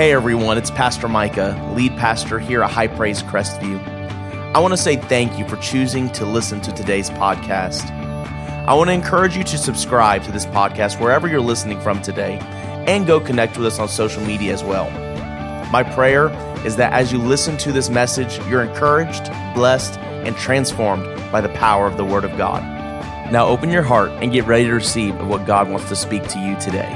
Hey everyone, it's Pastor Micah, lead pastor here at High Praise Crestview. I want to say thank you for choosing to listen to today's podcast. I want to encourage you to subscribe to this podcast wherever you're listening from today and go connect with us on social media as well. My prayer is that as you listen to this message, you're encouraged, blessed, and transformed by the power of the Word of God. Now open your heart and get ready to receive of what God wants to speak to you today.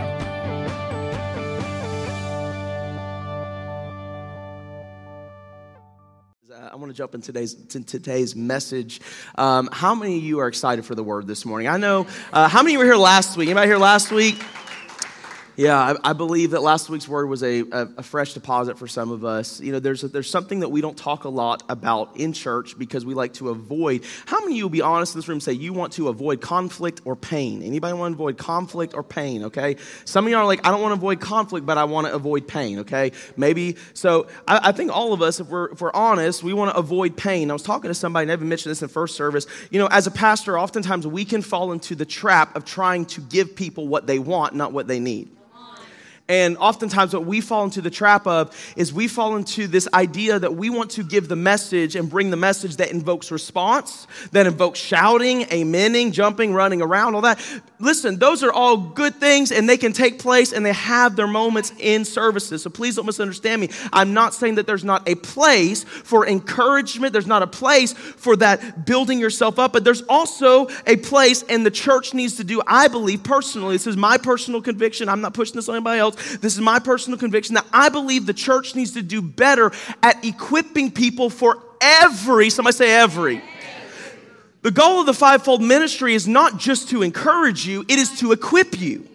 I want to jump in today's message. How many of you are excited for the Word this morning? I know, how many were here last week? Anybody here last week? Yeah, I believe that last week's word was a fresh deposit for some of us. You know, there's something that we don't talk a lot about in church because we like to avoid. How many of you will be honest in this room and say you want to avoid conflict or pain? Anybody want to avoid conflict or pain, okay? Some of you are like, I don't want to avoid conflict, but I want to avoid pain, okay? Maybe, so I think all of us, if we're honest, we want to avoid pain. I was talking to somebody, and I haven't mentioned this in first service. You know, as a pastor, oftentimes we can fall into the trap of trying to give people what they want, not what they need. And oftentimes what we fall into the trap of is we fall into this idea that we want to give the message and bring the message that invokes response, that invokes shouting, amening, jumping, running around, all that. Listen, those are all good things and they can take place and they have their moments in services. So please don't misunderstand me. I'm not saying that there's not a place for encouragement. There's not a place for that building yourself up, but there's also a place, and the church needs to do, I believe personally, this is my personal conviction. I'm not pushing this on anybody else. This is my personal conviction that I believe the church needs to do better at equipping people for somebody say every. The goal of the fivefold ministry is not just to encourage you, it is to equip you.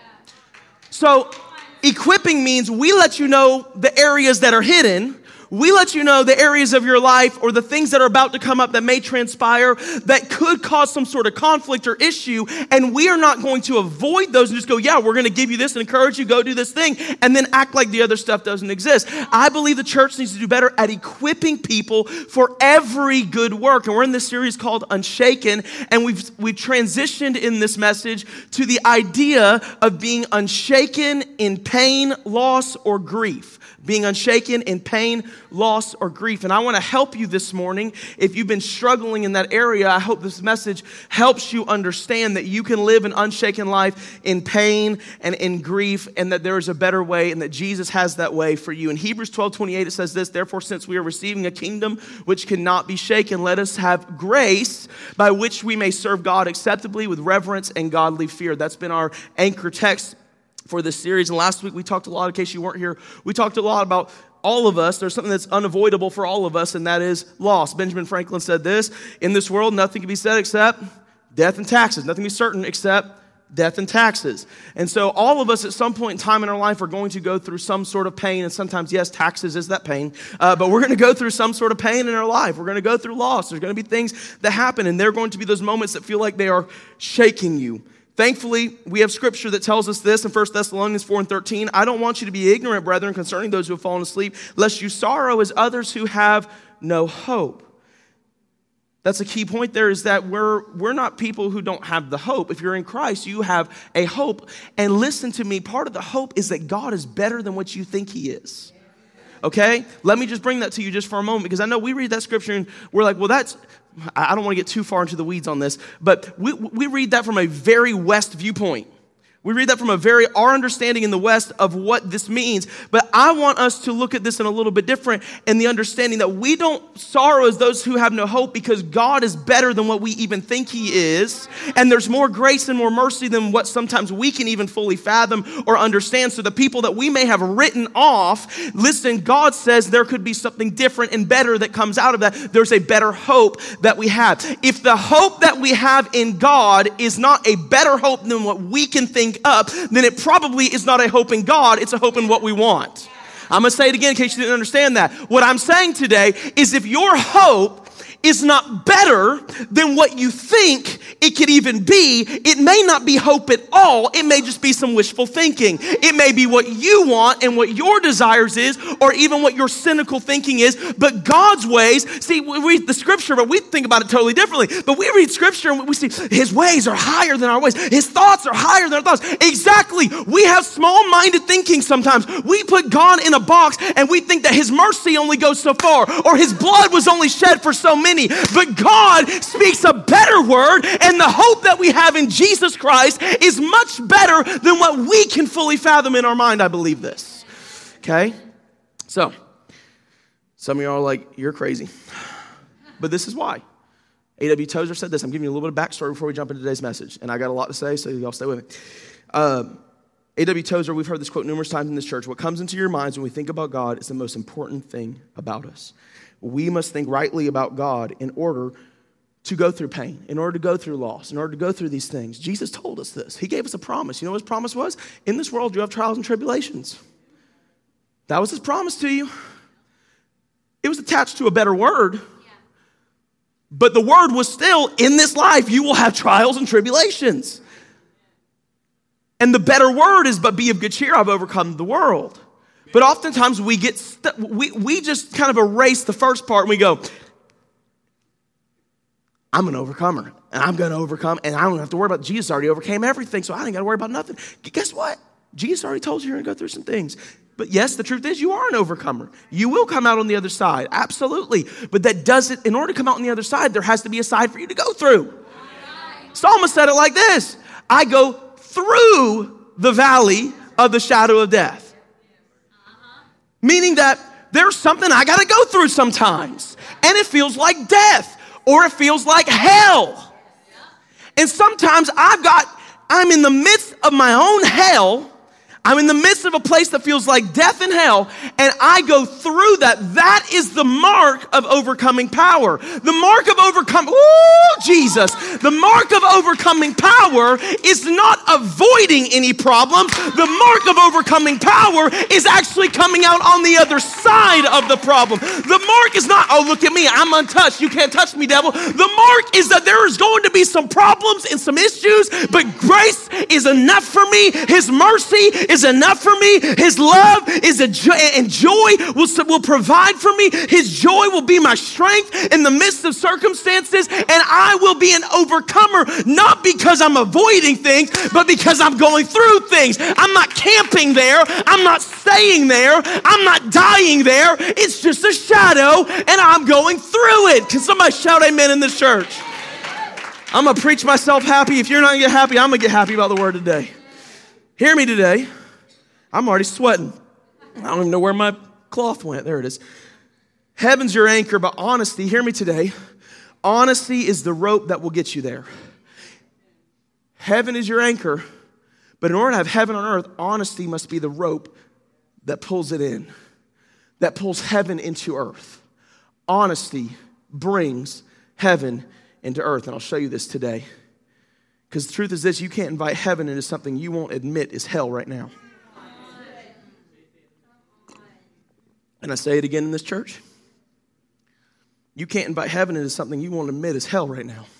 So equipping means we let you know the areas that are hidden. We let you know the areas of your life or the things that are about to come up that may transpire that could cause some sort of conflict or issue. And we are not going to avoid those and just go, yeah, we're going to give you this and encourage you, go do this thing, and then act like the other stuff doesn't exist. I believe the church needs to do better at equipping people for every good work. And we're in this series called Unshaken, and we've transitioned in this message to the idea of being unshaken in pain, loss, or grief. Being unshaken in pain, loss, or grief. And I want to help you this morning. If you've been struggling in that area, I hope this message helps you understand that you can live an unshaken life in pain and in grief, and that there is a better way, and that Jesus has that way for you. In Hebrews 12:28, it says this: therefore, since we are receiving a kingdom which cannot be shaken, let us have grace by which we may serve God acceptably with reverence and godly fear. That's been our anchor text for this series. And last week we talked a lot, in case you weren't here, we talked a lot about all of us. There's something that's unavoidable for all of us, and that is loss. Benjamin Franklin said this: in this world, nothing can be said except death and taxes. Nothing can be certain except death and taxes. And so all of us at some point in time in our life are going to go through some sort of pain. And sometimes, yes, taxes is that pain. But we're going to go through some sort of pain in our life. We're going to go through loss. There's going to be things that happen, and they're going to be those moments that feel like they are shaking you. Thankfully, we have scripture that tells us this in 1 Thessalonians 4:13. I don't want you to be ignorant, brethren, concerning those who have fallen asleep, lest you sorrow as others who have no hope. That's a key point there, is that we're not people who don't have the hope. If you're in Christ, you have a hope. And listen to me, part of the hope is that God is better than what you think He is. Okay? Let me just bring that to you just for a moment, because I know we read that scripture and we're like, well, I don't want to get too far into the weeds on this, but we read that from a very West viewpoint. We read that from our understanding in the West of what this means. But I want us to look at this in a little bit different, in the understanding that we don't sorrow as those who have no hope, because God is better than what we even think He is. And there's more grace and more mercy than what sometimes we can even fully fathom or understand. So the people that we may have written off, listen, God says there could be something different and better that comes out of that. There's a better hope that we have. If the hope that we have in God is not a better hope than what we can think up, then it probably is not a hope in God, it's a hope in what we want. I'm going to say it again in case you didn't understand that. What I'm saying today is, if your hope is not better than what you think it could even be. It may not be hope at all. It may just be some wishful thinking. It may be what you want and what your desires is, or even what your cynical thinking is. But God's ways, see, we read the scripture, but we think about it totally differently. But we read scripture and we see his ways are higher than our ways. His thoughts are higher than our thoughts. Exactly. We have small-minded thinking sometimes. We put God in a box and we think that his mercy only goes so far, or his blood was only shed for so many. But God speaks a better word, and the hope that we have in Jesus Christ is much better than what we can fully fathom in our mind. I believe this. Okay? So, some of y'all are like, you're crazy. But this is why. A.W. Tozer said this. I'm giving you a little bit of backstory before we jump into today's message. And I got a lot to say, so y'all stay with me. A.W. Tozer, we've heard this quote numerous times in this church. What comes into your minds when we think about God is the most important thing about us. We must think rightly about God in order to go through pain, in order to go through loss, in order to go through these things. Jesus told us this. He gave us a promise. You know what his promise was? In this world, you have trials and tribulations. That was his promise to you. It was attached to a better word. But the word was still, in this life, you will have trials and tribulations. And the better word is, but be of good cheer, I've overcome the world. But oftentimes we get we just kind of erase the first part and we go, I'm an overcomer and I'm going to overcome and I don't have to worry about, Jesus already overcame everything, so I ain't got to worry about nothing. Guess what? Jesus already told you you're going to go through some things. But yes, the truth is you are an overcomer. You will come out on the other side. Absolutely. But that doesn't, in order to come out on the other side, there has to be a side for you to go through. Psalmist said it like this: I go through the valley of the shadow of death. Meaning that there's something I got to go through sometimes. And it feels like death, or it feels like hell. And sometimes I'm in the midst of my own hell. I'm in the midst of a place that feels like death and hell, and I go through that. That is the mark of overcoming power. The mark of Jesus. The mark of overcoming power is not avoiding any problems. The mark of overcoming power is actually coming out on the other side of the problem. The mark is not, oh, look at me, I'm untouched. You can't touch me, devil. The mark is that there is going to be some problems and some issues, but grace is enough for me. His mercy is enough for me. His love is and joy will provide for me. His joy will be my strength in the midst of circumstances, and I will be an overcomer, not because I'm avoiding things, but because I'm going through things. I'm not camping there. I'm not staying there. I'm not dying there. It's just a shadow, and I'm going through it. Can somebody shout amen in this church? I'm going to preach myself happy. If you're not going to get happy, I'm going to get happy about the word today. Hear me today. I'm already sweating. I don't even know where my cloth went. There it is. Heaven's your anchor, but honesty, hear me today. Honesty is the rope that will get you there. Heaven is your anchor, but in order to have heaven on earth, honesty must be the rope that pulls it in, that pulls heaven into earth. Honesty brings heaven into earth, and I'll show you this today. Because the truth is this: you can't invite heaven into something you won't admit is hell right now. And I say it again in this church. You can't invite heaven into something you won't admit is hell right now.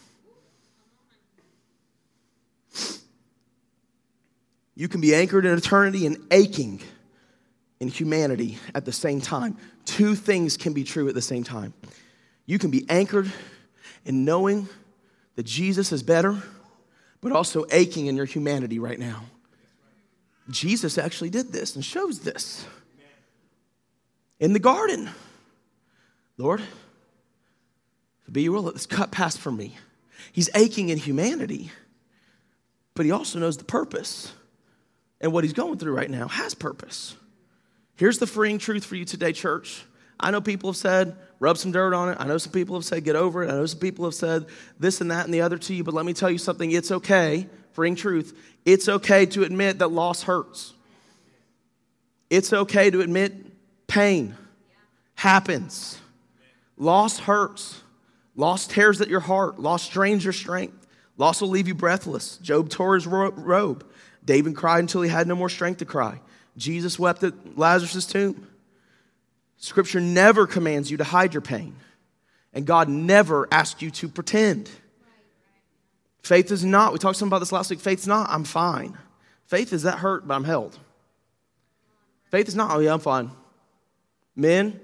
You can be anchored in eternity and aching in humanity at the same time. Two things can be true at the same time. You can be anchored in knowing that Jesus is better, but also aching in your humanity right now. Jesus actually did this and shows this. In the garden, Lord, if be your will, let this cup pass from me. He's aching in humanity, but he also knows the purpose. And what he's going through right now has purpose. Here's the freeing truth for you today, church. I know people have said, rub some dirt on it. I know some people have said, get over it. I know some people have said this and that and the other to you, but let me tell you something. It's okay, freeing truth. It's okay to admit that loss hurts. It's okay to admit pain happens. Loss hurts. Loss tears at your heart. Loss strains your strength. Loss will leave you breathless. Job tore his robe. David cried until he had no more strength to cry. Jesus wept at Lazarus' tomb. Scripture never commands you to hide your pain. And God never asked you to pretend. Faith is not, we talked some about this last week, faith's not, I'm fine. Faith is that hurt, but I'm held. Faith is not, oh yeah, I'm fine. Men,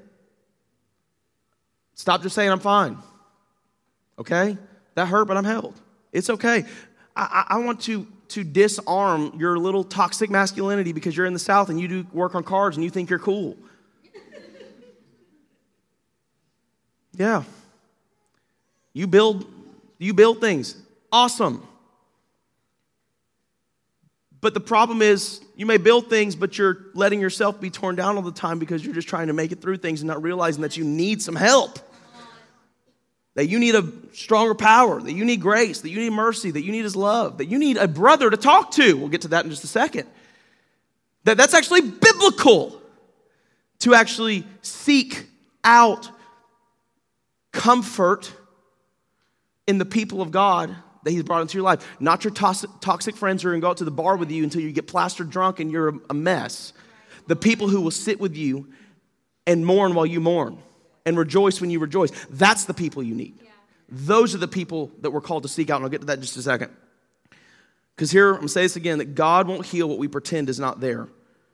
stop just saying I'm fine. Okay? That hurt, but I'm held. It's okay. I want to disarm your little toxic masculinity because you're in the South and you do work on cars and you think you're cool. Yeah. You build things. Awesome. But the problem is you may build things, but you're letting yourself be torn down all the time because you're just trying to make it through things and not realizing that you need some help. That you need a stronger power, that you need grace, that you need mercy, that you need His love, that you need a brother to talk to. We'll get to that in just a second. That's actually biblical to actually seek out comfort in the people of God that He's brought into your life. Not your toxic friends who are going to go out to the bar with you until you get plastered drunk and you're a mess. The people who will sit with you and mourn while you mourn. And rejoice when you rejoice. That's the people you need. Yeah. Those are the people that we're called to seek out. And I'll get to that in just a second. Because here, I'm going to say this again, that God won't heal what we pretend is not there.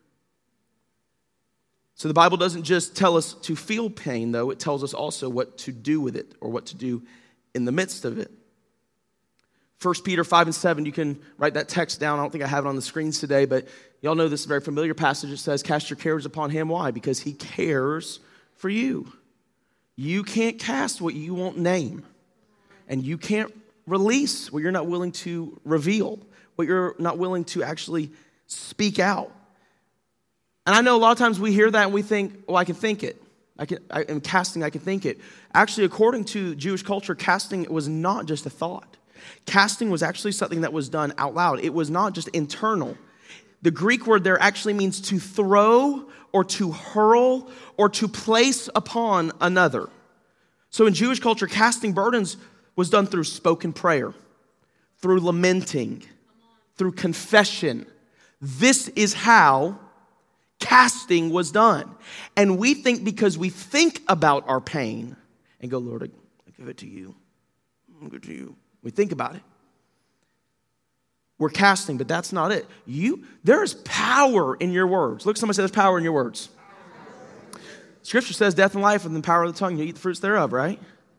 So the Bible doesn't just tell us to feel pain, though. It tells us also what to do with it or what to do in the midst of it. 1 Peter 5 and 7, you can write that text down. I don't think I have it on the screens today, but y'all know this is a very familiar passage. It says, cast your cares upon Him. Why? Because He cares for you. You can't cast what you won't name. And you can't release what you're not willing to reveal, what you're not willing to actually speak out. And I know a lot of times we hear that and we think, oh, I can think it. I can think it. Actually, according to Jewish culture, casting was not just a thought. Casting was actually something that was done out loud. It was not just internal. The Greek word there actually means to throw or to hurl or to place upon another. So in Jewish culture, casting burdens was done through spoken prayer, through lamenting, through confession. This is how casting was done. And we think because we think about our pain and go, Lord, I give it to you. I give it to you. We think about it. We're casting, but that's not it. There is power in your words. Look, somebody say there's power in your words. Scripture says death and life are in the power of the tongue. You eat the fruits thereof, right?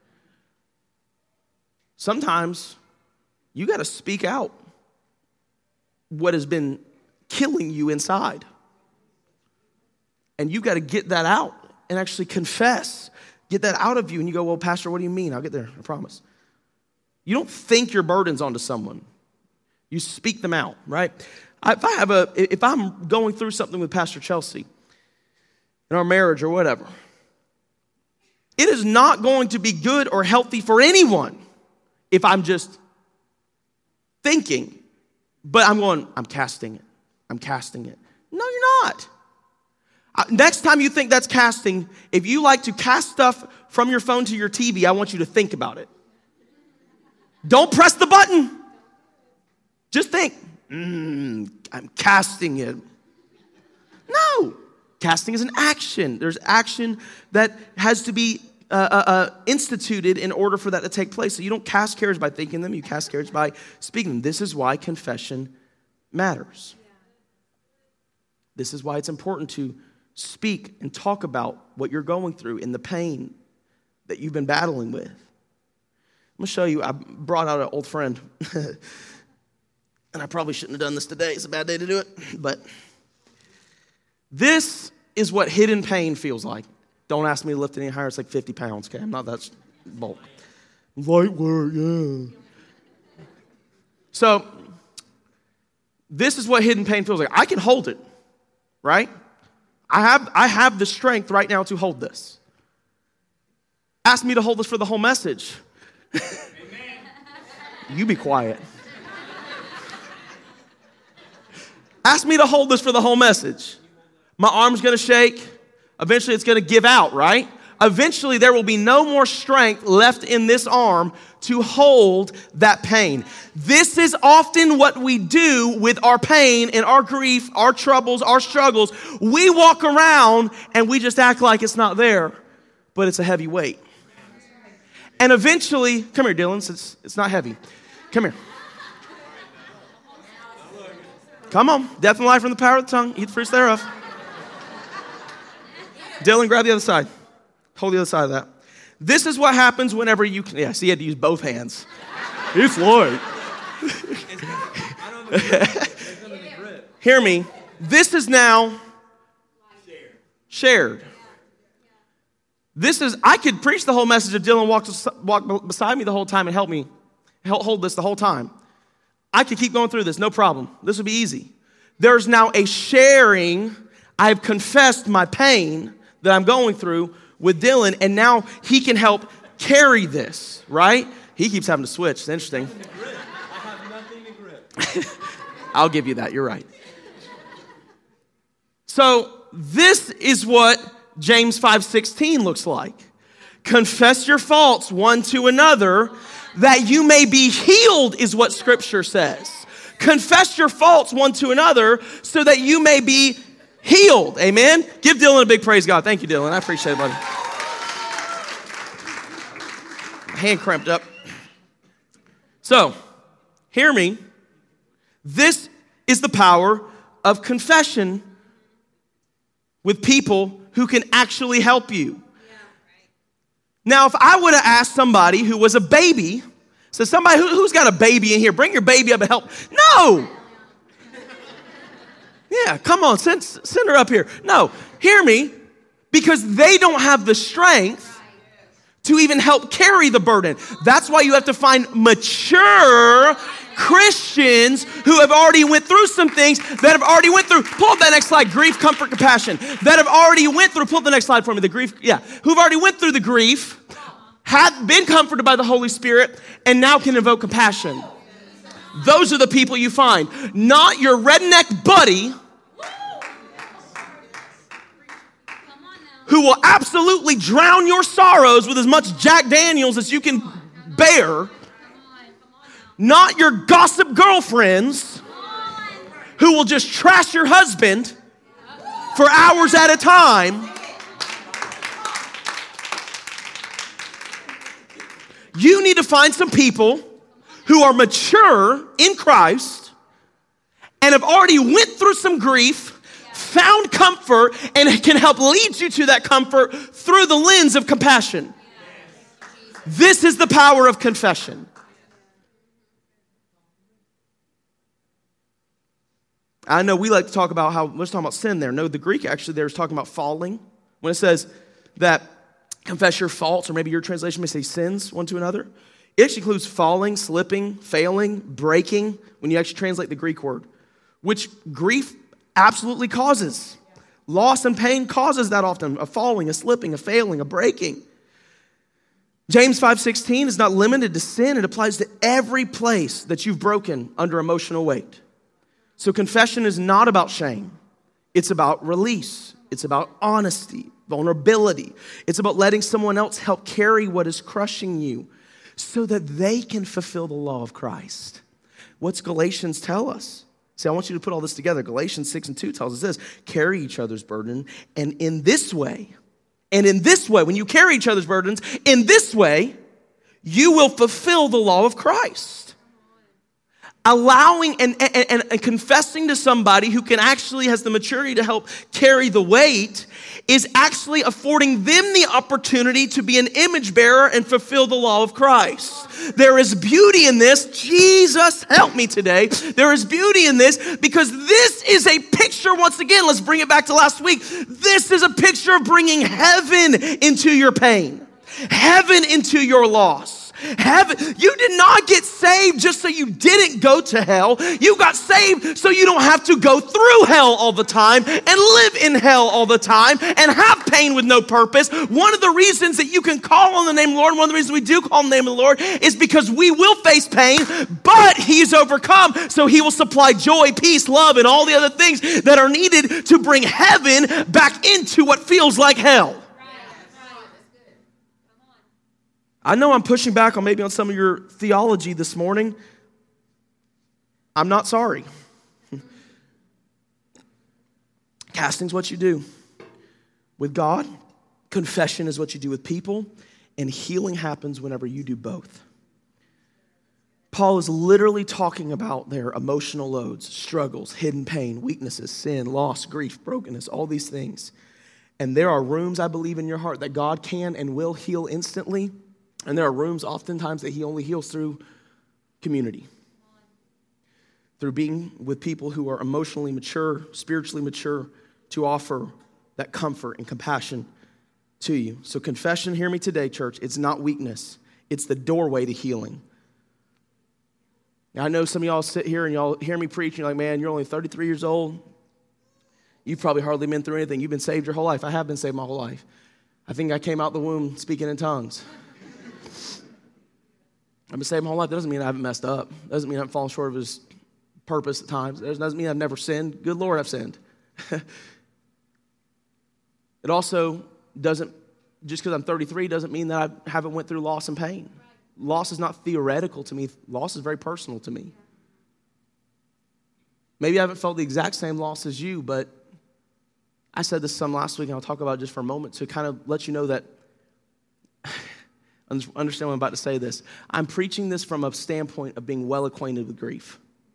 Sometimes you got to speak out what has been killing you inside. And you got to get that out and actually confess. Get that out of you. And you go, well, Pastor, what do you mean? I'll get there, I promise. You don't think your burdens onto someone. You speak them out, right? If I'm going through something with Pastor Chelsea in our marriage or whatever, it is not going to be good or healthy for anyone if I'm just thinking, but I'm casting it. I'm casting it. No, you're not. Next time you think that's casting, if you like to cast stuff from your phone to your TV, I want you to think about it. Don't press the button. Just think, I'm casting it. No, casting is an action. There's action that has to be instituted in order for that to take place. So you don't cast cares by thinking them, you cast cares by speaking them. This is why confession matters. This is why it's important to speak and talk about what you're going through and the pain that you've been battling with. I'm going to show you, I brought out an old friend. And I probably shouldn't have done this today. It's a bad day to do it. But this is what hidden pain feels like. Don't ask me to lift it any higher. It's like 50 pounds, okay? I'm not that bulk. Light work, yeah. So this is what hidden pain feels like. I can hold it, right? I have the strength right now to hold this. Ask me to hold this for the whole message. Amen. You be quiet. Ask me to hold this for the whole message. My arm's going to shake. Eventually, it's going to give out, right? Eventually, there will be no more strength left in this arm to hold that pain. This is often what we do with our pain and our grief, our troubles, our struggles. We walk around and we just act like it's not there, but it's a heavy weight. And eventually, come here, Dylan, it's not heavy. Come here. Come on. Death and life from the power of the tongue. Eat the fruits thereof. Dylan, grab the other side. Hold the other side of that. This is what happens whenever you can. Yeah, see, you had to use both hands. It's light. Hear me. This is now shared. I could preach the whole message if Dylan walked beside me the whole time and help me hold this the whole time. I could keep going through this, no problem. This would be easy. There's now a sharing. I've confessed my pain that I'm going through with Dylan, and now he can help carry this, right? He keeps having to switch. It's interesting. I have nothing to grip. I'll give you that. You're right. So this is what James 5:16 looks like. Confess your faults one to another that you may be healed is what Scripture says. Confess your faults one to another so that you may be healed. Amen? Give Dylan a big praise, God. Thank you, Dylan. I appreciate it, buddy. Hand cramped up. So, hear me. This is the power of confession with people who can actually help you. Now, if I would have asked somebody who was a baby, so somebody who's got a baby in here, bring your baby up and help. No. Yeah, come on, send her up here. No, hear me, because they don't have the strength to even help carry the burden. That's why you have to find mature Christians who have already went through some things, that have already went through, pull up that next slide, grief, comfort, compassion, that have already went through, pull up the next slide for me, the grief, who've already went through the grief, had been comforted by the Holy Spirit, and now can invoke compassion. Those are the people you find, not your redneck buddy who will absolutely drown your sorrows with as much Jack Daniels as you can bear. Not your gossip girlfriends who will just trash your husband for hours at a time. You need to find some people who are mature in Christ and have already went through some grief, found comfort, and can help lead you to that comfort through the lens of compassion. This is the power of confession. I know we like to talk about we're talking about sin there. No, the Greek actually there is talking about falling. When it says that confess your faults, or maybe your translation may say sins one to another, it actually includes falling, slipping, failing, breaking, when you actually translate the Greek word, which grief absolutely causes. Loss and pain causes that often, a falling, a slipping, a failing, a breaking. James 5:16 is not limited to sin. It applies to every place that you've broken under emotional weight. So confession is not about shame. It's about release. It's about honesty, vulnerability. It's about letting someone else help carry what is crushing you so that they can fulfill the law of Christ. What's Galatians tell us? See, I want you to put all this together. Galatians 6:2 tells us this: carry each other's burden, and in this way, when you carry each other's burdens, in this way, you will fulfill the law of Christ. Allowing and confessing to somebody who can actually has the maturity to help carry the weight is actually affording them the opportunity to be an image bearer and fulfill the law of Christ. There is beauty in this. Jesus, help me today. There is beauty in this because this is a picture, once again, let's bring it back to last week. This is a picture of bringing heaven into your pain, heaven into your loss. Heaven, you did not get saved just so you didn't go to hell. You got saved so you don't have to go through hell all the time and live in hell all the time and have pain with no purpose. One of the reasons that you can call on the name of the Lord, one of the reasons we do call on the name of the Lord is because we will face pain, but He's overcome, so He will supply joy, peace, love, and all the other things that are needed to bring heaven back into what feels like hell. I know I'm pushing back on maybe on some of your theology this morning. I'm not sorry. Casting's what you do with God. Confession is what you do with people. And healing happens whenever you do both. Paul is literally talking about their emotional loads, struggles, hidden pain, weaknesses, sin, loss, grief, brokenness, all these things. And there are rooms, I believe, in your heart that God can and will heal instantly. And there are rooms oftentimes that he only heals through community, through being with people who are emotionally mature, spiritually mature, to offer that comfort and compassion to you. So confession, hear me today, church, it's not weakness. It's the doorway to healing. Now, I know some of y'all sit here and y'all hear me preach, and you're like, man, you're only 33 years old. You've probably hardly been through anything. You've been saved your whole life. I have been saved my whole life. I think I came out the womb speaking in tongues. I've been saved my whole life. That doesn't mean I haven't messed up. That doesn't mean I haven't fallen short of his purpose at times. That doesn't mean I've never sinned. Good Lord, I've sinned. It also doesn't, just because I'm 33 doesn't mean that I haven't went through loss and pain. Loss is not theoretical to me. Loss is very personal to me. Maybe I haven't felt the exact same loss as you, but I said this some last week, and I'll talk about it just for a moment to kind of let you know that, understand what I'm about to say this. I'm preaching this from a standpoint of being well acquainted with grief.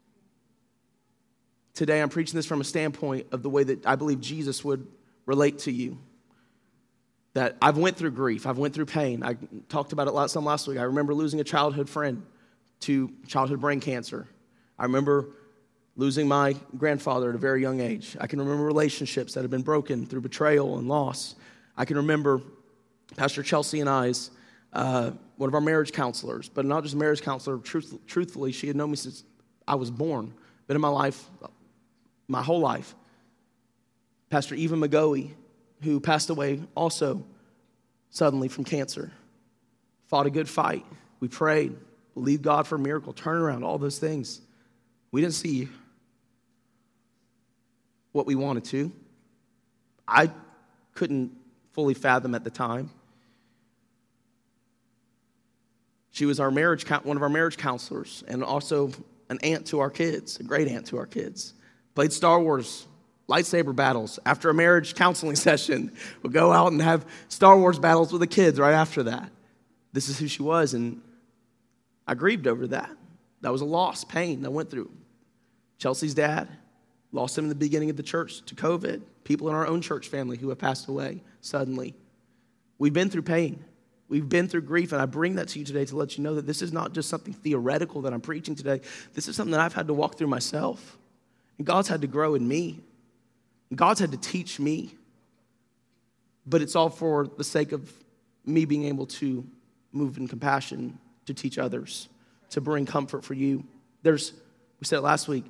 Today, I'm preaching this from a standpoint of the way that I believe Jesus would relate to you. That I've went through grief. I've went through pain. I talked about it some last week. I remember losing a childhood friend to childhood brain cancer. I remember losing my grandfather at a very young age. I can remember relationships that have been broken through betrayal and loss. I can remember Pastor Chelsea and I's, one of our marriage counselors, but not just a marriage counselor. Truthfully, she had known me since I was born, been in my life, my whole life. Pastor Eva McGoey, who passed away also suddenly from cancer, fought a good fight. We prayed, believed God for a miracle, turnaround, all those things. We didn't see what we wanted to. I couldn't fully fathom at the time. She was one of our marriage counselors, and also an aunt to our kids, a great aunt to our kids. Played Star Wars lightsaber battles after a marriage counseling session. We'll go out and have Star Wars battles with the kids right after that. This is who she was, and I grieved over that. That was a loss, pain I went through. Chelsea's dad, lost him in the beginning of the church to COVID. People in our own church family who have passed away suddenly. We've been through pain. We've been through grief, and I bring that to you today to let you know that this is not just something theoretical that I'm preaching today. This is something that I've had to walk through myself. And God's had to grow in me. God's had to teach me, but it's all for the sake of me being able to move in compassion, to teach others, to bring comfort for you. We said it last week,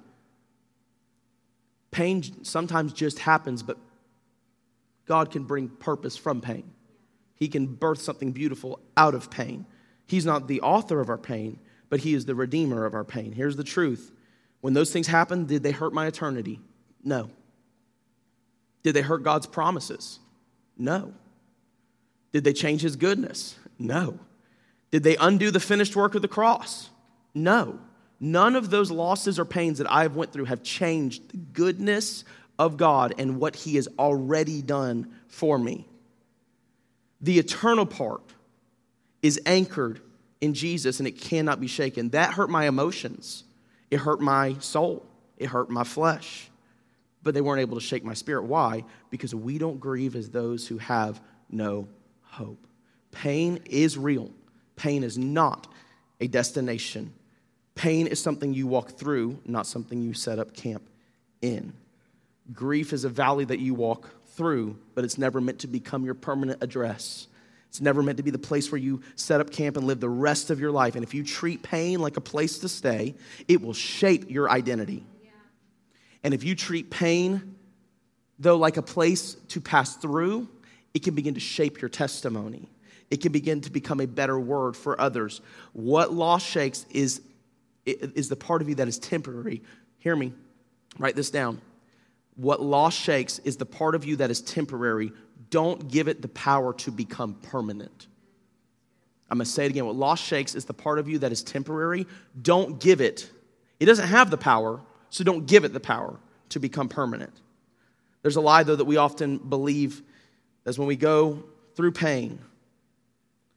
pain sometimes just happens, but God can bring purpose from pain. He can birth something beautiful out of pain. He's not the author of our pain, but he is the redeemer of our pain. Here's the truth. When those things happened, did they hurt my eternity? No. Did they hurt God's promises? No. Did they change his goodness? No. Did they undo the finished work of the cross? No. None of those losses or pains that I've went through have changed the goodness of God and what he has already done for me. The eternal part is anchored in Jesus, and it cannot be shaken. That hurt my emotions. It hurt my soul. It hurt my flesh. But they weren't able to shake my spirit. Why? Because we don't grieve as those who have no hope. Pain is real. Pain is not a destination. Pain is something you walk through, not something you set up camp in. Grief is a valley that you walk through, but it's never meant to become your permanent address. It's never meant to be the place where you set up camp and live the rest of your life. And if you treat pain like a place to stay, it will shape your identity. And if you treat pain, though, like a place to pass through, it can begin to shape your testimony. It can begin to become a better word for others. What loss shakes is the part of you that is temporary. Hear me. Write this down. What loss shakes is the part of you that is temporary. Don't give it the power to become permanent. I'm going to say it again. What loss shakes is the part of you that is temporary. Don't give it. It doesn't have the power. So don't give it the power to become permanent. There's a lie, though, that we often believe is when we go through pain,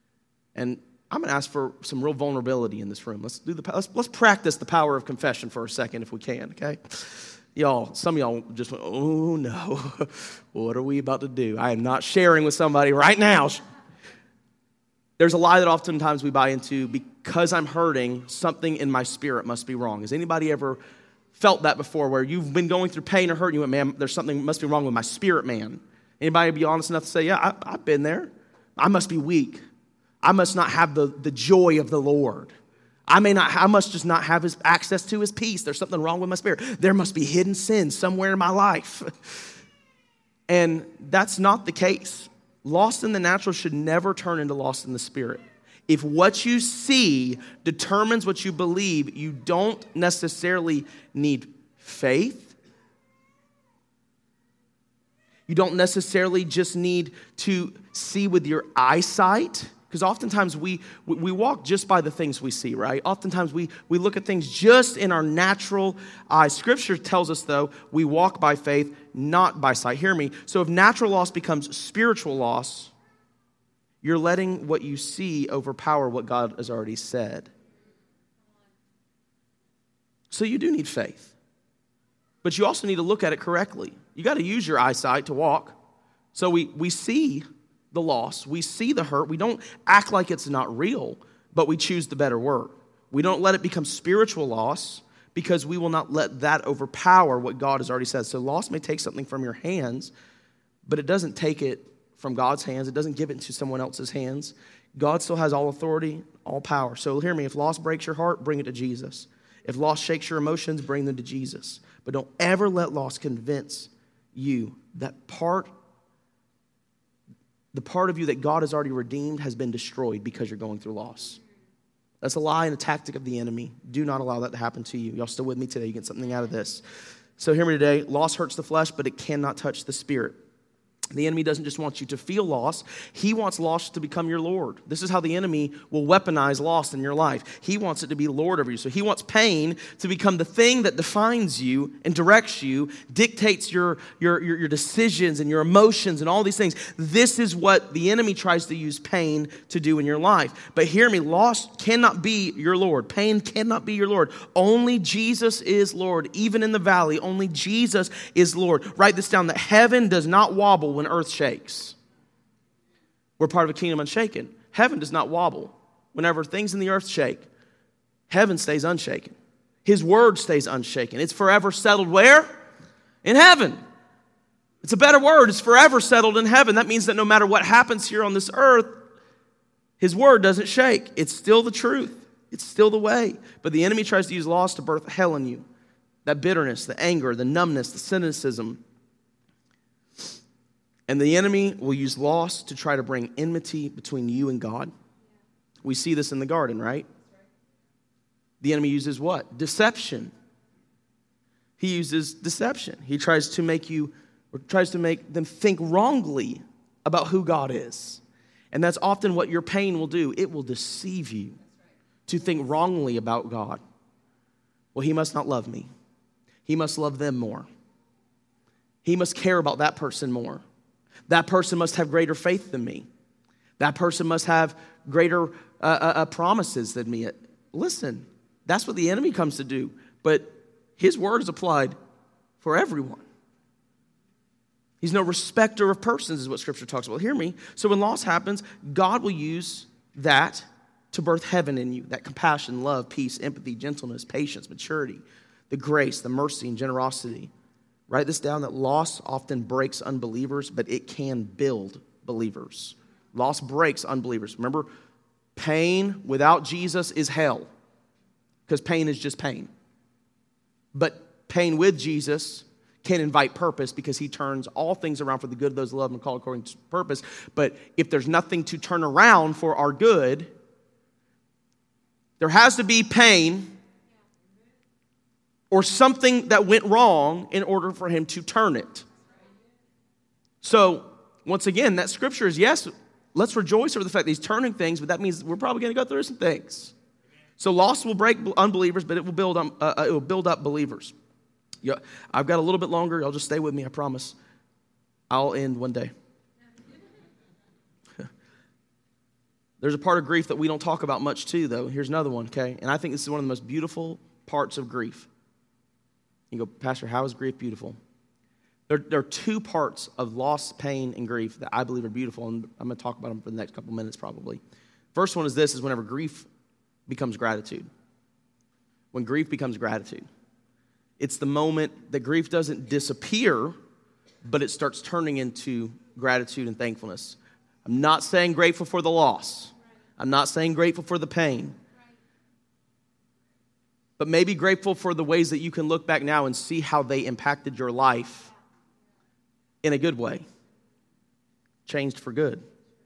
And I'm going to ask for some real vulnerability in this room. Let's practice the power of confession for a second if we can, okay? Y'all, some of y'all just went, oh no, what are we about to do? I am not sharing with somebody right now. There's a lie that oftentimes we buy into: because I'm hurting, something in my spirit must be wrong. Has anybody ever felt that before, where you've been going through pain or hurt and you went, man, there's something must be wrong with my spirit, man? Anybody be honest enough to say, yeah, I've been there. I must be weak. I must not have the joy of the Lord. I must just not have access to his peace. There's something wrong with my spirit. There must be hidden sin somewhere in my life. And that's not the case. Lost in the natural should never turn into lost in the spirit. If what you see determines what you believe, you don't necessarily need faith. You don't necessarily just need to see with your eyesight. Because oftentimes we walk just by the things we see, right? Oftentimes we look at things just in our natural eyes. Scripture tells us, though, we walk by faith, not by sight. Hear me. So if natural loss becomes spiritual loss, you're letting what you see overpower what God has already said. So you do need faith. But you also need to look at it correctly. You got to use your eyesight to walk. So we see the loss. We see the hurt. We don't act like it's not real, but we choose the better word. We don't let it become spiritual loss because we will not let that overpower what God has already said. So loss may take something from your hands, but it doesn't take it from God's hands. It doesn't give it into someone else's hands. God still has all authority, all power. So hear me, if loss breaks your heart, bring it to Jesus. If loss shakes your emotions, bring them to Jesus. But don't ever let loss convince you that the part of you that God has already redeemed has been destroyed because you're going through loss. That's a lie and a tactic of the enemy. Do not allow that to happen to you. Y'all still with me today? You get something out of this. So hear me today. Loss hurts the flesh, but it cannot touch the spirit. The enemy doesn't just want you to feel loss. He wants loss to become your Lord. This is how the enemy will weaponize loss in your life. He wants it to be Lord over you. So he wants pain to become the thing that defines you and directs you, dictates your decisions and your emotions and all these things. This is what the enemy tries to use pain to do in your life. But hear me, loss cannot be your Lord. Pain cannot be your Lord. Only Jesus is Lord. Even in the valley, only Jesus is Lord. Write this down, that heaven does not wobble when earth shakes. We're part of a kingdom unshaken. Heaven does not wobble. Whenever things in the earth shake, heaven stays unshaken. His word stays unshaken. It's forever settled where? In heaven. It's a better word. It's forever settled in heaven. That means that no matter what happens here on this earth, his word doesn't shake. It's still the truth. It's still the way. But the enemy tries to use loss to birth hell in you. That bitterness, the anger, the numbness, the cynicism. And the enemy will use loss to try to bring enmity between you and God. We see this in the garden, right? The enemy uses what? Deception. He uses deception. He tries to make them think wrongly about who God is. And that's often what your pain will do. It will deceive you to think wrongly about God. Well, he must not love me. He must love them more. He must care about that person more. That person must have greater faith than me. That person must have greater promises than me. Listen, that's what the enemy comes to do. But his word is applied for everyone. He's no respecter of persons is what Scripture talks about. Hear me. So when loss happens, God will use that to birth heaven in you. That compassion, love, peace, empathy, gentleness, patience, maturity, the grace, the mercy, and generosity. Write this down, that loss often breaks unbelievers, but it can build believers. Loss breaks unbelievers. Remember, pain without Jesus is hell, because pain is just pain. But pain with Jesus can invite purpose, because he turns all things around for the good of those who love him and called according to purpose. But if there's nothing to turn around for our good, there has to be pain or something that went wrong in order for him to turn it. So, once again, that scripture is, yes, let's rejoice over the fact that he's turning things, but that means we're probably going to go through some things. So loss will break unbelievers, but it will build up believers. Yeah, I've got a little bit longer. Y'all just stay with me, I promise. I'll end one day. There's a part of grief that we don't talk about much too, though. Here's another one, okay? And I think this is one of the most beautiful parts of grief. You go, Pastor, how is grief beautiful? There are two parts of loss, pain, and grief that I believe are beautiful, and I'm going to talk about them for the next couple minutes probably. First one is this, is whenever grief becomes gratitude. When grief becomes gratitude. It's the moment that grief doesn't disappear, but it starts turning into gratitude and thankfulness. I'm not saying grateful for the loss. I'm not saying grateful for the pain. But maybe grateful for the ways that you can look back now and see how they impacted your life in a good way. Changed for good.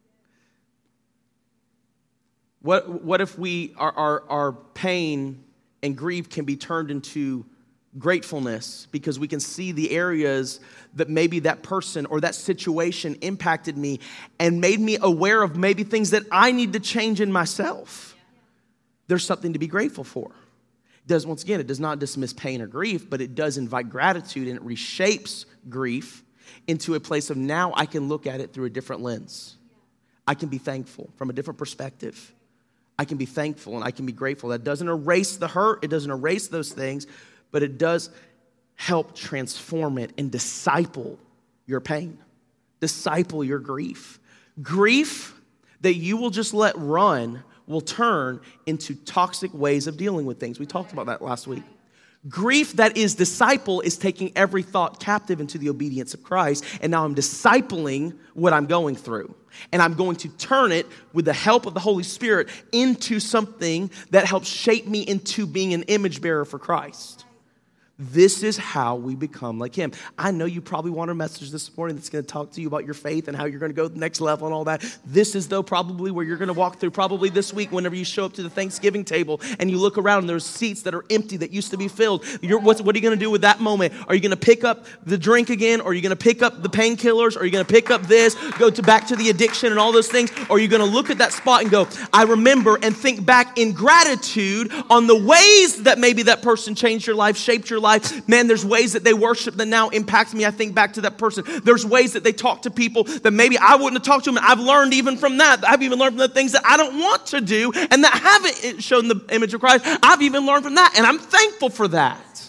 What if our pain and grief can be turned into gratefulness because we can see the areas that maybe that person or that situation impacted me and made me aware of maybe things that I need to change in myself. There's something to be grateful for. Once again, it does not dismiss pain or grief, but it does invite gratitude, and it reshapes grief into a place of now I can look at it through a different lens. I can be thankful from a different perspective. I can be thankful and I can be grateful. That doesn't erase the hurt. It doesn't erase those things, but it does help transform it and disciple your pain, disciple your grief. Grief that you will just let run will turn into toxic ways of dealing with things. We talked about that last week. Grief that is disciple is taking every thought captive into the obedience of Christ, and now I'm discipling what I'm going through. And I'm going to turn it, with the help of the Holy Spirit, into something that helps shape me into being an image bearer for Christ. This is how we become like Him. I know you probably want a message this morning that's going to talk to you about your faith and how you're going to go to the next level and all that. This is, though, probably where you're going to walk through probably this week whenever you show up to the Thanksgiving table and you look around and there's seats that are empty that used to be filled. What are you going to do with that moment? Are you going to pick up the drink again? Or are you going to pick up the painkillers? Or are you going to pick up this, back to the addiction and all those things? Or are you going to look at that spot and go, I remember, and think back in gratitude on the ways that maybe that person changed your life, shaped your life. Man, there's ways that they worship that now impact me. I think back to that person. There's ways that they talk to people that maybe I wouldn't have talked to them. And I've learned even from that. I've even learned from the things that I don't want to do and that haven't shown the image of Christ. I've even learned from that, and I'm thankful for that.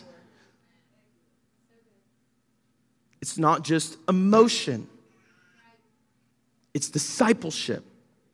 It's not just emotion. It's discipleship.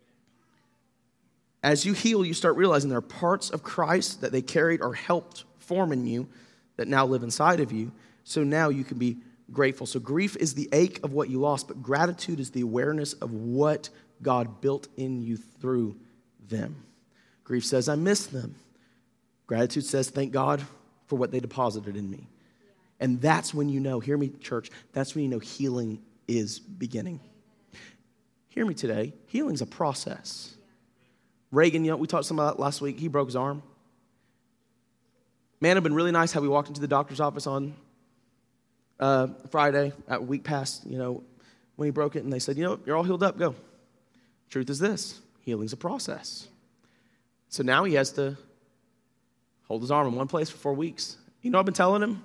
As you heal, you start realizing there are parts of Christ that they carried or helped form in you that now live inside of you. So now you can be grateful. So grief is the ache of what you lost, but gratitude is the awareness of what God built in you through them. Grief says, I miss them. Gratitude says, thank God for what they deposited in me. And that's when you know, hear me, church, that's when you know healing is beginning. Hear me today, healing's a process. Reagan, we talked some about that last week. He broke his arm. Man, it'd been really nice how we walked into the doctor's office on Friday, a week past, when he broke it, and they said, you're all healed up, go. Truth is this, healing's a process. So now he has to hold his arm in one place for 4 weeks. I've been telling him,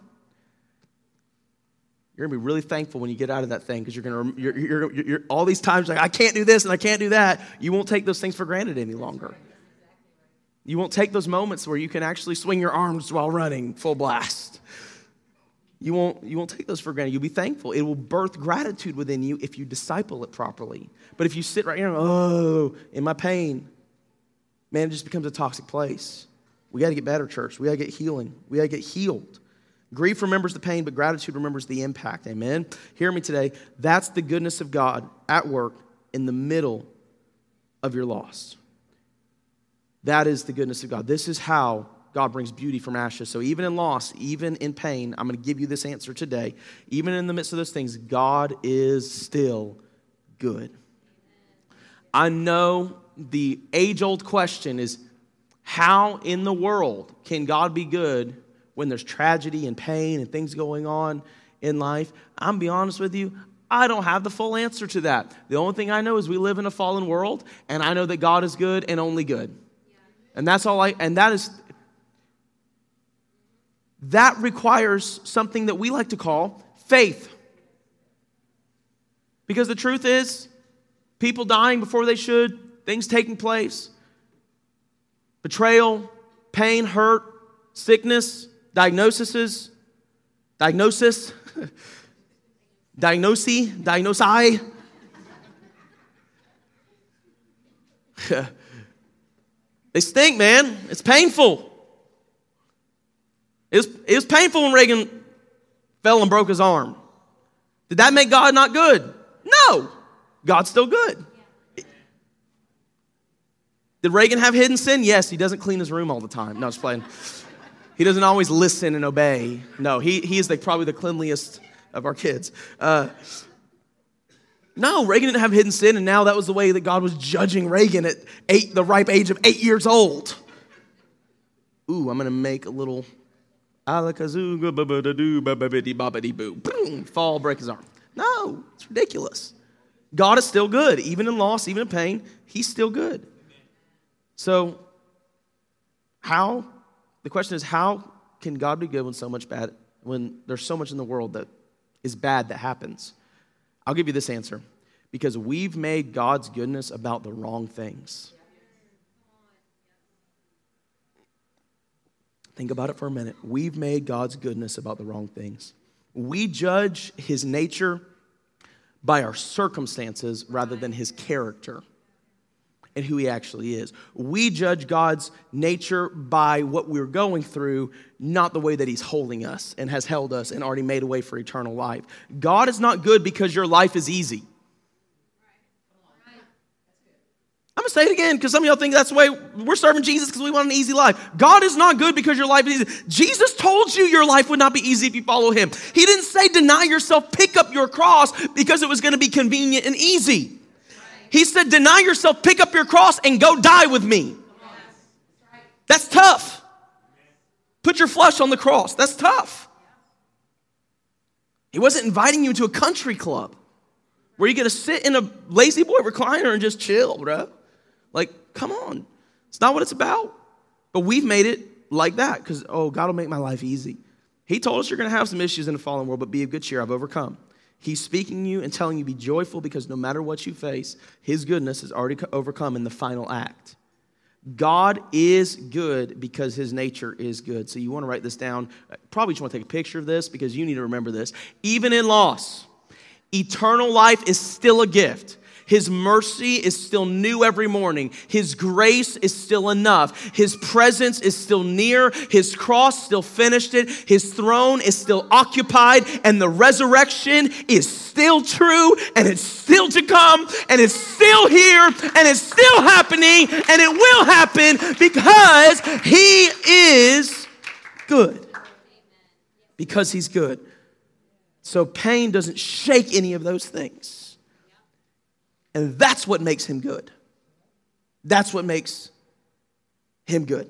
you're going to be really thankful when you get out of that thing, because you're all these times like, I can't do this and I can't do that. You won't take those things for granted any longer. You won't take those moments where you can actually swing your arms while running full blast. You won't take those for granted. You'll be thankful. It will birth gratitude within you if you disciple it properly. But if you sit right here and in my pain, man, it just becomes a toxic place. We got to get better, church. We got to get healing. We got to get healed. Grief remembers the pain, but gratitude remembers the impact. Amen? Hear me today. That's the goodness of God at work in the middle of your loss. That is the goodness of God. This is how God brings beauty from ashes. So even in loss, even in pain, I'm going to give you this answer today. Even in the midst of those things, God is still good. I know the age-old question is, how in the world can God be good when there's tragedy and pain and things going on in life? I'm going to be honest with you, I don't have the full answer to that. The only thing I know is we live in a fallen world, and I know that God is good and only good. And that's all that requires something that we like to call faith. Because the truth is, people dying before they should, things taking place. Betrayal, pain, hurt, sickness, diagnosis, diagnosi. They stink, man. It's painful. It was painful when Reagan fell and broke his arm. Did that make God not good? No. God's still good. Did Reagan have hidden sin? Yes, he doesn't clean his room all the time. No, just playing. He doesn't always listen and obey. No, he is probably the cleanliest of our kids. No, Reagan didn't have hidden sin, and now that was the way that God was judging Reagan at the ripe age of 8 years old. Ooh, I'm going to make a little alakazoo, boom, fall, break his arm. No, it's ridiculous. God is still good. Even in loss, even in pain, he's still good. So, the question is, how can God be good when there's so much in the world that is bad that happens? I'll give you this answer. Because we've made God's goodness about the wrong things. Think about it for a minute. We've made God's goodness about the wrong things. We judge his nature by our circumstances rather than his character and who he actually is. We judge God's nature by what we're going through, not the way that he's holding us and has held us and already made a way for eternal life. God is not good because your life is easy. I'm going to say it again because some of y'all think that's the way we're serving Jesus because we want an easy life. God is not good because your life is easy. Jesus told you your life would not be easy if you follow him. He didn't say deny yourself, pick up your cross because it was going to be convenient and easy. He said, deny yourself, pick up your cross, and go die with me. That's tough. Put your flesh on the cross. That's tough. He wasn't inviting you to a country club where you're going to sit in a lazy boy recliner and just chill, bro. Like, come on. It's not what it's about. But we've made it like that because, God will make my life easy. He told us you're going to have some issues in the fallen world, but be of good cheer. I've overcome. He's speaking to you and telling you be joyful because no matter what you face, his goodness is already overcome in the final act. God is good because his nature is good. So you want to write this down. Probably just want to take a picture of this because you need to remember this. Even in loss, eternal life is still a gift. His mercy is still new every morning. His grace is still enough. His presence is still near. His cross still finished it. His throne is still occupied. And the resurrection is still true. And it's still to come. And it's still here. And it's still happening. And it will happen because he is good. Because he's good. So pain doesn't shake any of those things. And that's what makes him good. That's what makes him good.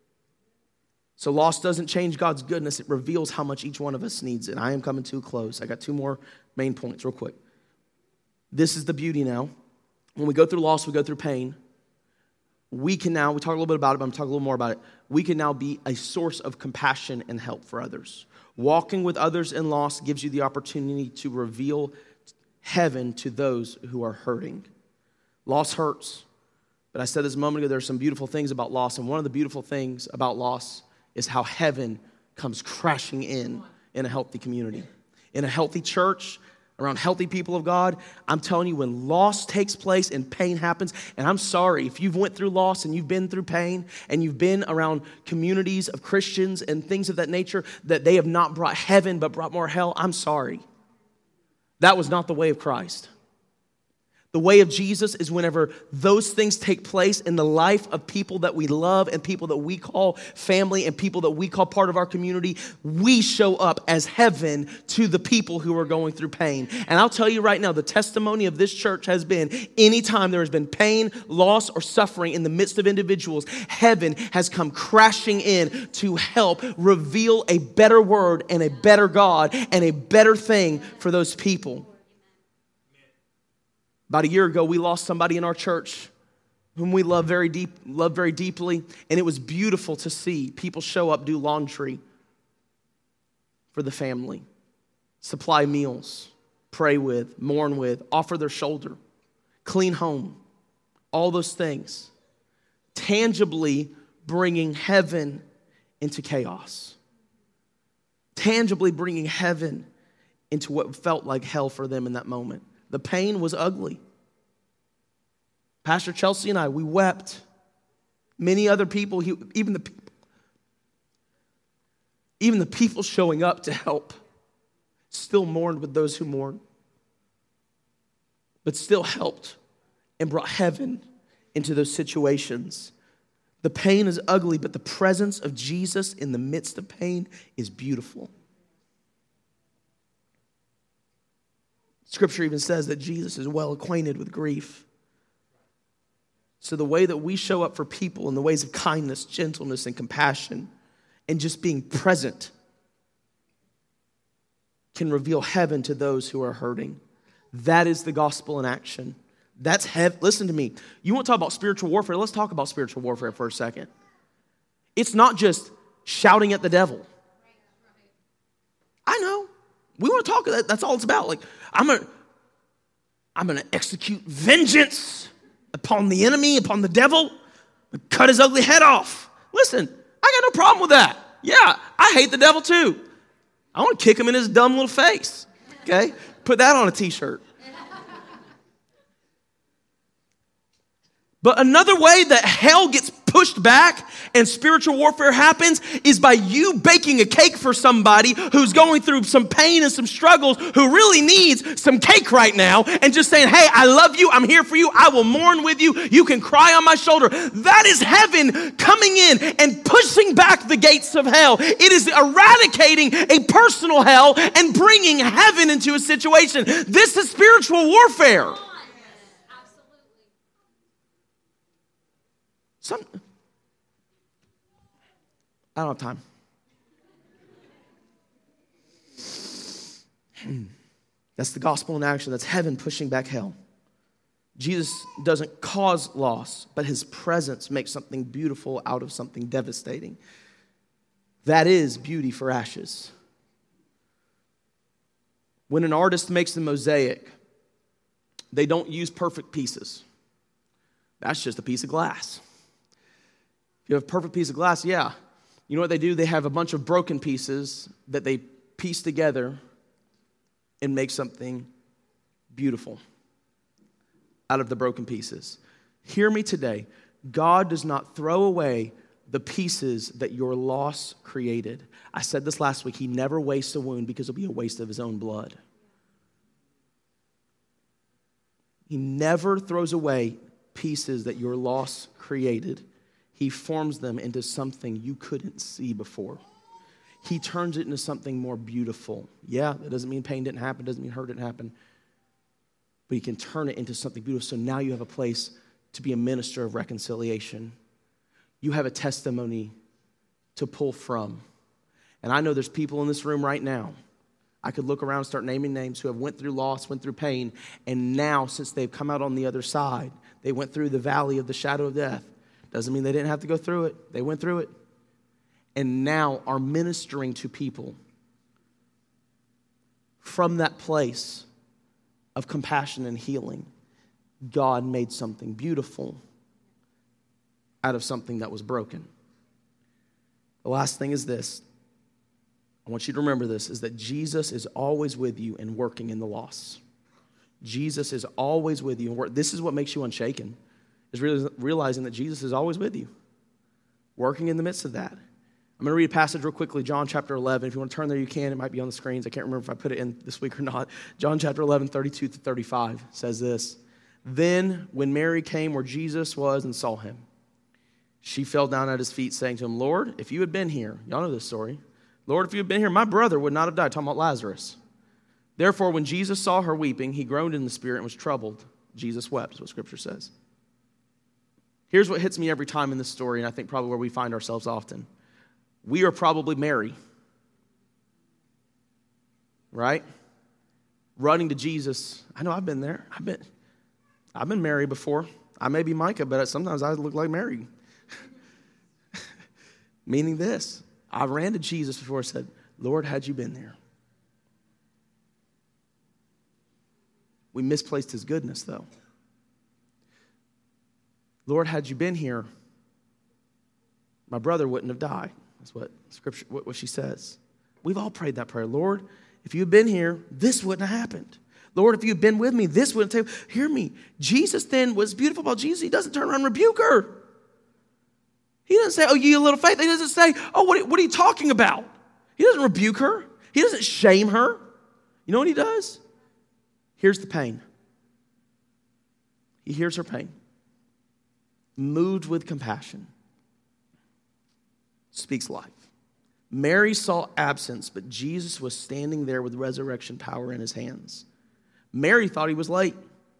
So loss doesn't change God's goodness. It reveals how much each one of us needs it. I am coming to a close. I got 2 more main points real quick. This is the beauty now. When we go through loss, we go through pain. We talk a little bit about it, but I'm talking a little more about it. We can now be a source of compassion and help for others. Walking with others in loss gives you the opportunity to reveal heaven to those who are hurting. Loss hurts. But I said this a moment ago, there are some beautiful things about loss. And one of the beautiful things about loss is how heaven comes crashing in a healthy community. In a healthy church, around healthy people of God, I'm telling you, when loss takes place and pain happens, and I'm sorry, if you've went through loss and you've been through pain and you've been around communities of Christians and things of that nature, that they have not brought heaven but brought more hell, I'm sorry. That was not the way of Christ. The way of Jesus is whenever those things take place in the life of people that we love and people that we call family and people that we call part of our community, we show up as heaven to the people who are going through pain. And I'll tell you right now, the testimony of this church has been anytime there has been pain, loss, or suffering in the midst of individuals, heaven has come crashing in to help reveal a better word and a better God and a better thing for those people. About a year ago, we lost somebody in our church whom we love very deeply, and it was beautiful to see people show up, do laundry for the family, supply meals, pray with, mourn with, offer their shoulder, clean home, all those things, tangibly bringing heaven into chaos, tangibly bringing heaven into what felt like hell for them in that moment. The pain was ugly. Pastor Chelsea and I, we wept. Many other people, even the people showing up to help, still mourned with those who mourned, but still helped and brought heaven into those situations. The pain is ugly, but the presence of Jesus in the midst of pain is beautiful. Scripture even says that Jesus is well acquainted with grief. So the way that we show up for people in the ways of kindness, gentleness, and compassion, and just being present, can reveal heaven to those who are hurting. That is the gospel in action. That's heaven. Listen to me. You want to talk about spiritual warfare? Let's talk about spiritual warfare for a second. It's not just shouting at the devil. I know. We want to talk. That's all it's about. Like, I'm going to execute vengeance upon the enemy, upon the devil, and cut his ugly head off. Listen, I got no problem with that. Yeah, I hate the devil too. I want to kick him in his dumb little face. Okay? Put that on a t-shirt. But another way that hell gets pushed back and spiritual warfare happens is by you baking a cake for somebody who's going through some pain and some struggles, who really needs some cake right now, and just saying, hey, I love you, I'm here for you, I will mourn with you, you can cry on my shoulder. That is heaven coming in and pushing back the gates of hell. It is eradicating a personal hell and bringing heaven into a situation. This is spiritual warfare. I don't have time. That's the gospel in action. That's heaven pushing back hell. Jesus doesn't cause loss, but his presence makes something beautiful out of something devastating. That is beauty for ashes. When an artist makes a mosaic, they don't use perfect pieces. That's just a piece of glass. If you have a perfect piece of glass, yeah. You know what they do? They have a bunch of broken pieces that they piece together and make something beautiful out of the broken pieces. Hear me today. God does not throw away the pieces that your loss created. I said this last week. He never wastes a wound because it'll be a waste of his own blood. He never throws away pieces that your loss created. He forms them into something you couldn't see before. He turns it into something more beautiful. Yeah, that doesn't mean pain didn't happen, doesn't mean hurt didn't happen. But he can turn it into something beautiful. So now you have a place to be a minister of reconciliation. You have a testimony to pull from. And I know there's people in this room right now. I could look around and start naming names who have went through loss, went through pain, and now since they've come out on the other side, they went through the valley of the shadow of death. Doesn't mean they didn't have to go through it. They went through it. And now are ministering to people from that place of compassion and healing. God made something beautiful out of something that was broken. The last thing is this. I want you to remember this, is that Jesus is always with you and working in the loss. Jesus is always with you. This is what makes you unshaken, is realizing that Jesus is always with you, working in the midst of that. I'm going to read a passage real quickly, John chapter 11. If you want to turn there, you can. It might be on the screens. I can't remember if I put it in this week or not. John chapter 11, 32 to 35 says this. Then when Mary came where Jesus was and saw him, she fell down at his feet, saying to him, Lord, if you had been here, y'all know this story. Lord, if you had been here, my brother would not have died. Talking about Lazarus. Therefore, when Jesus saw her weeping, he groaned in the spirit and was troubled. Jesus wept, is what Scripture says. Here's what hits me every time in this story, and I think probably where we find ourselves often. We are probably Mary, right? Running to Jesus. I know I've been there. I've been Mary before. I may be Micah, but sometimes I look like Mary. Meaning this. I ran to Jesus before and said, Lord, had you been there? We misplaced his goodness, though. Lord, had you been here, my brother wouldn't have died. That's what Scripture, what she says. We've all prayed that prayer. Lord, if you had been here, this wouldn't have happened. Lord, if you had been with me, this wouldn't have. Hear me. Jesus then, what's beautiful about Jesus, he doesn't turn around and rebuke her. He doesn't say, oh, you little faith. He doesn't say, oh, what are you talking about? He doesn't rebuke her. He doesn't shame her. You know what he does? Here's the pain. He hears her pain. Moved with compassion. Speaks life. Mary saw absence, but Jesus was standing there with resurrection power in his hands. Mary thought he was late.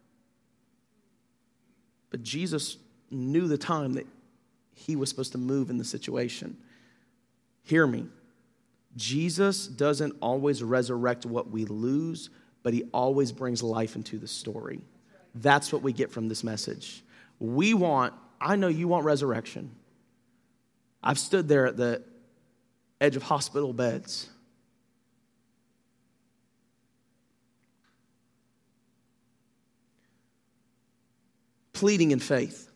But Jesus knew the time that he was supposed to move in the situation. Hear me. Jesus doesn't always resurrect what we lose, but he always brings life into the story. That's what we get from this message. I know you want resurrection. I've stood there at the edge of hospital beds. Pleading in faith.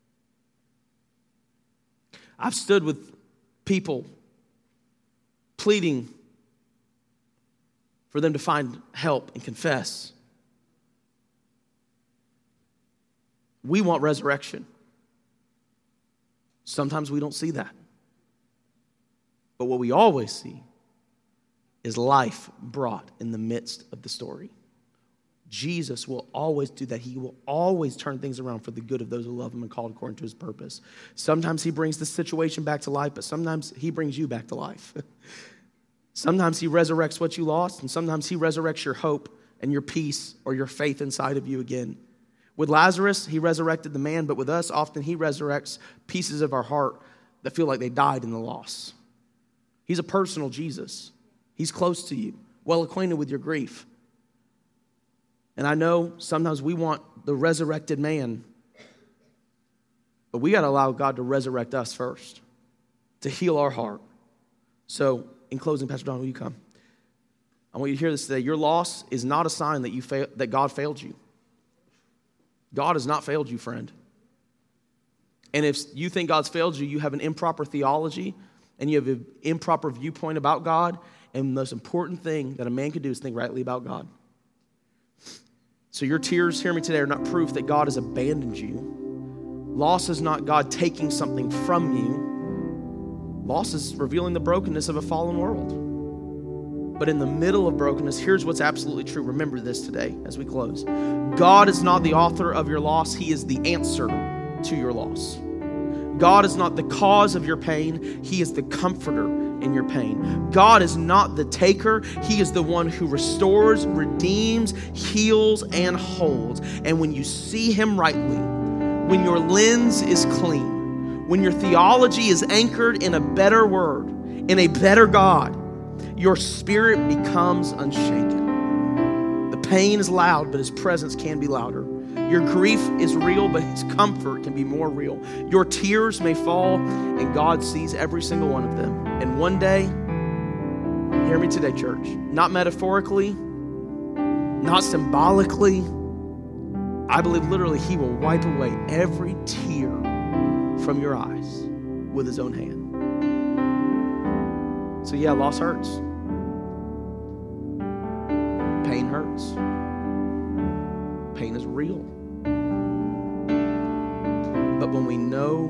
I've stood with people pleading for them to find help and confess. We want resurrection. Sometimes we don't see that. But what we always see is life brought in the midst of the story. Jesus will always do that. He will always turn things around for the good of those who love him and called according to his purpose. Sometimes he brings the situation back to life, but sometimes he brings you back to life. Sometimes he resurrects what you lost, and sometimes he resurrects your hope and your peace or your faith inside of you again. With Lazarus, he resurrected the man, but with us, often he resurrects pieces of our heart that feel like they died in the loss. He's a personal Jesus. He's close to you, well acquainted with your grief. And I know sometimes we want the resurrected man, but we got to allow God to resurrect us first, to heal our heart. So, in closing, Pastor Don, will you come? I want you to hear this today. Your loss is not a sign that God failed you. God has not failed you, friend. And if you think God's failed you, you have an improper theology and you have an improper viewpoint about God. And the most important thing that a man could do is think rightly about God. So your tears, hear me today, are not proof that God has abandoned you. Loss is not God taking something from you. Loss is revealing the brokenness of a fallen world. But in the middle of brokenness, here's what's absolutely true. Remember this today as we close. God is not the author of your loss. He is the answer to your loss. God is not the cause of your pain. He is the comforter in your pain. God is not the taker. He is the one who restores, redeems, heals, and holds. And when you see him rightly, when your lens is clean, when your theology is anchored in a better word, in a better God, your spirit becomes unshaken. The pain is loud, but his presence can be louder. Your grief is real, but his comfort can be more real. Your tears may fall, and God sees every single one of them. And one day, hear me today, church, not metaphorically, not symbolically, I believe literally he will wipe away every tear from your eyes with his own hand. So yeah, loss hurts. Pain hurts. Pain is real. But when we know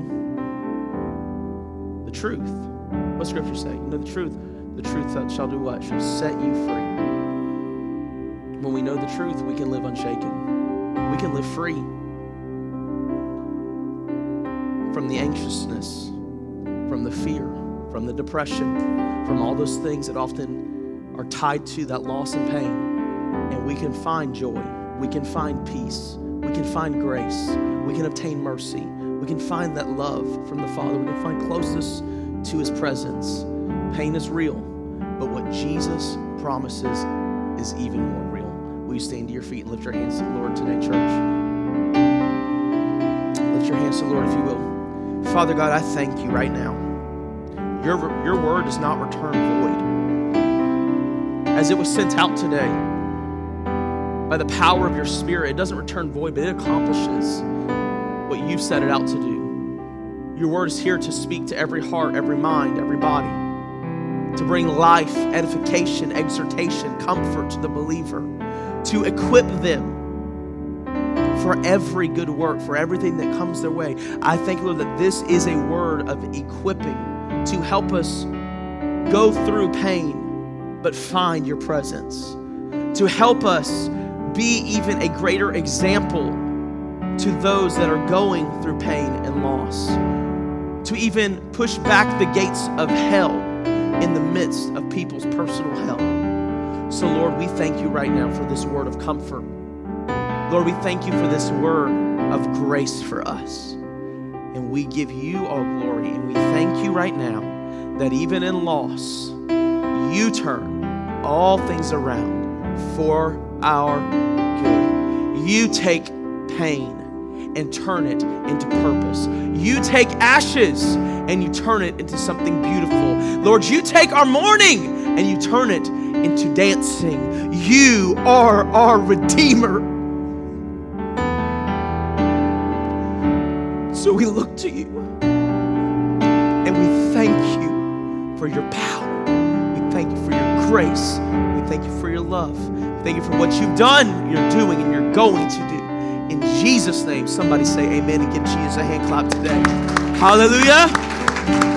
the truth, what Scripture say? You know the truth shall do what? Shall set you free. When we know the truth, we can live unshaken. We can live free from the anxiousness, from the fear, from the depression, from all those things that often are tied to that loss and pain. And we can find joy. We can find peace. We can find grace. We can obtain mercy. We can find that love from the Father. We can find closeness to his presence. Pain is real, but what Jesus promises is even more real. Will you stand to your feet and lift your hands to the Lord today, church? Lift your hands to the Lord if you will. Father God, I thank you right now. Your word does not return void. As it was sent out today, by the power of your Spirit, it doesn't return void, but it accomplishes what you've set it out to do. Your word is here to speak to every heart, every mind, every body, to bring life, edification, exhortation, comfort to the believer, to equip them for every good work, for everything that comes their way. I thank you, Lord, that this is a word of equipping to help us go through pain, but find your presence, to help us be even a greater example to those that are going through pain and loss, to even push back the gates of hell in the midst of people's personal hell. So, Lord, we thank you right now for this word of comfort. Lord, we thank you for this word of grace for us. And we give you all glory. And we thank you right now that even in loss, you turn all things around for our good. You take pain and turn it into purpose. You take ashes and you turn it into something beautiful. Lord, you take our mourning and you turn it into dancing. You are our Redeemer. So we look to you and we thank you for your power. We thank you for your grace. We thank you for your love. We thank you for what you've done, you're doing, and you're going to do. In Jesus' name, somebody say amen and give Jesus a hand clap today. Hallelujah.